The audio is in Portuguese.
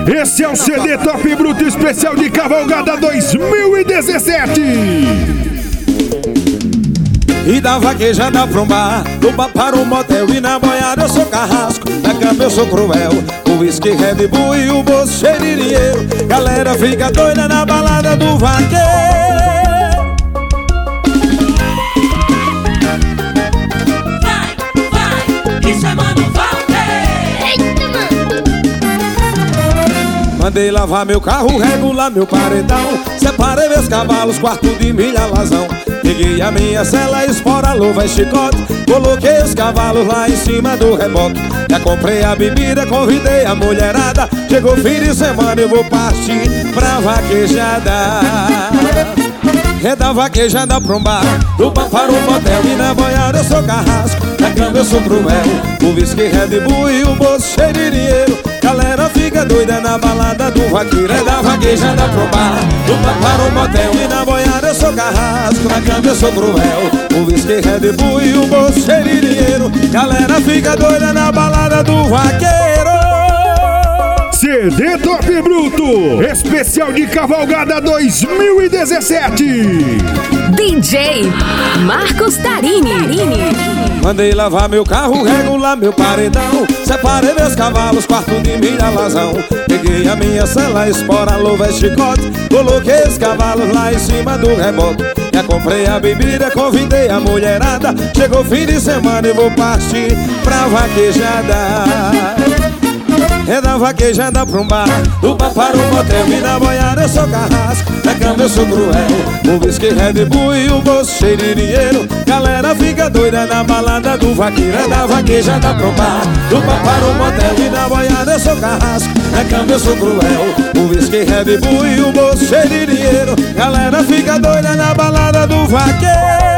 Esse é o CD Top Bruto especial de Cavalgada 2017. E da vaquejada pra um bar, do bar para um motel. E na boiada eu sou carrasco, na cama eu sou cruel. O whisky, Red Bull e o bolso cheio de dinheiro. Galera fica doida na balada do vaqueiro. Vai, isso é Mano Walter. Eita, mano. Mandei lavar meu carro, regular meu paredão. Separei meus cavalos, quarto de milha, lazão. Peguei a minha cela, espora, luva e chicote. Coloquei os cavalos lá em cima do reboque. Já comprei a bebida, convidei a mulherada. Chegou fim de semana, eu vou partir pra vaquejada. É da vaquejada pra um bar, do bar para um motel. E na boiada eu sou carrasco, na cama eu sou cruel. O whisky, Red Bull e o bolso cheio de dinheiro. Galera fica doida na balada do vaqueiro. É da vaquejada pra um bar, do bar para um motel. E na boiada eu sou carrasco, na cama eu sou cruel. O whisky, Red Bull e o bolso cheio de dinheiro. Galera fica doida na balada do vaqueiro. CD Top Bruto especial de Cavalgada 2017. DJ Marcos Tarini. Mandei lavar meu carro, regular meu paredão. Separei meus cavalos, quarto de milha, lazão. Peguei a minha cela, espora, luva e chicote. Coloquei os cavalos lá em cima do reboque. Já comprei a bebida, convidei a mulherada. Chegou fim de semana e vou partir pra vaquejada. É da vaquejada pra um bar, do bar para um motel. E na boiada eu sou carrasco, na cama eu sou cruel. O whisky, Red Bull e o bolso cheio de dinheiro. Galera fica doida na balada do vaqueiro. É da vaquejada pra um bar, do bar para um motel. E na boiada eu sou carrasco, na cama eu sou cruel. O whisky, Red Bull e o bolso cheio de dinheiro. Galera fica doida na balada do vaqueiro.